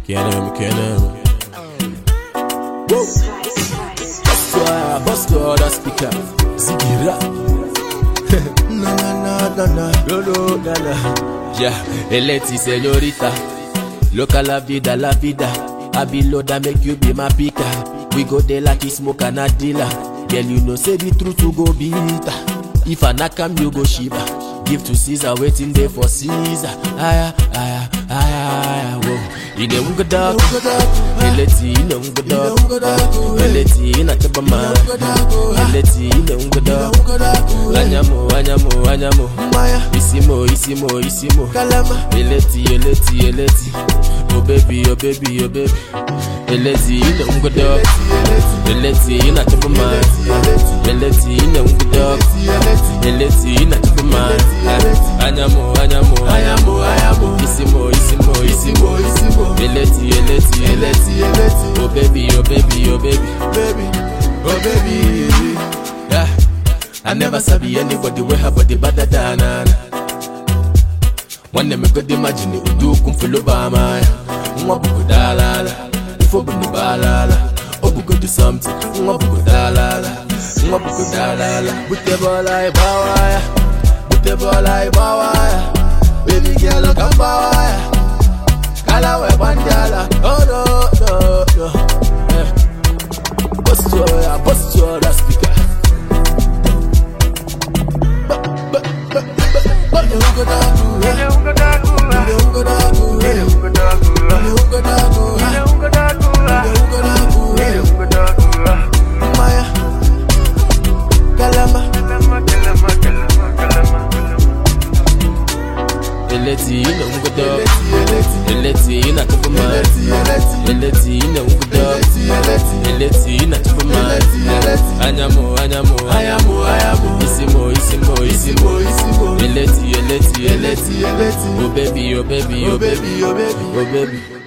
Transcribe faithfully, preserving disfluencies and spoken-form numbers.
Kenema, Kenema. Whoa. Bust bust the speaker. Zigira. Na na na na na. No no na na. Yeah, Eleti señorita. Loca la vida, la vida. I be loader, make you be my picker. We go there like you smoke and a dealer. Girl, you know say the truth to go bitter. If I knock am, you go shiver. Give to Caesar, waiting there for Caesar. Aya, aya, aya, aya, whoa. Ine unga daku, eleti ine unga daku, eleti ina tabama, eleti ine unga daku, anyamo, anyamo, anyamo, isimo, isimo, isimo, eleti, eleti, eleti, oh baby, oh baby, oh baby, eleti ine unga daku, eleti ina tabama, eleti ine unga daku, eleti ina tabama, anyamo, anyamo, anyamo, anyamo, isimo, isimo, isimo, isimo. Eleti, eleti, eleti, eleti. Oh baby, oh baby, oh baby, baby, oh baby. Yeah, I never sabi anybody with her body better than her. One day me could imagine it would do come for Obama. Mwa buku dalala, ifo bunu balala. Oh buku do something, mwa buku dalala, mwa buku dalala. Bute bola ibawaya, bute bola ibawaya. Baby girl look up bawaya. Kala we bandala, oh no, no, no. Yeah. Bust your, yeah, bust your that speaker. But, but, but, but, but, you go daku, yeah. You go daku, you go daku, yeah. You go daku, you go daku, yeah. You go daku, you go daku, yeah. You go daku, Maya, Kalama, Kalama, Kalama, Kalama, Kalama. Eleti ina unga daku, eleti ina tupuma, eleti ina unga daku, eleti ina tupuma, anyamo, anyamo, anyamo, anyamo, isimo, isimo, isimo, isimo, eleti, eleti, eleti, eleti, oh baby, oh baby, oh baby, oh baby, oh baby.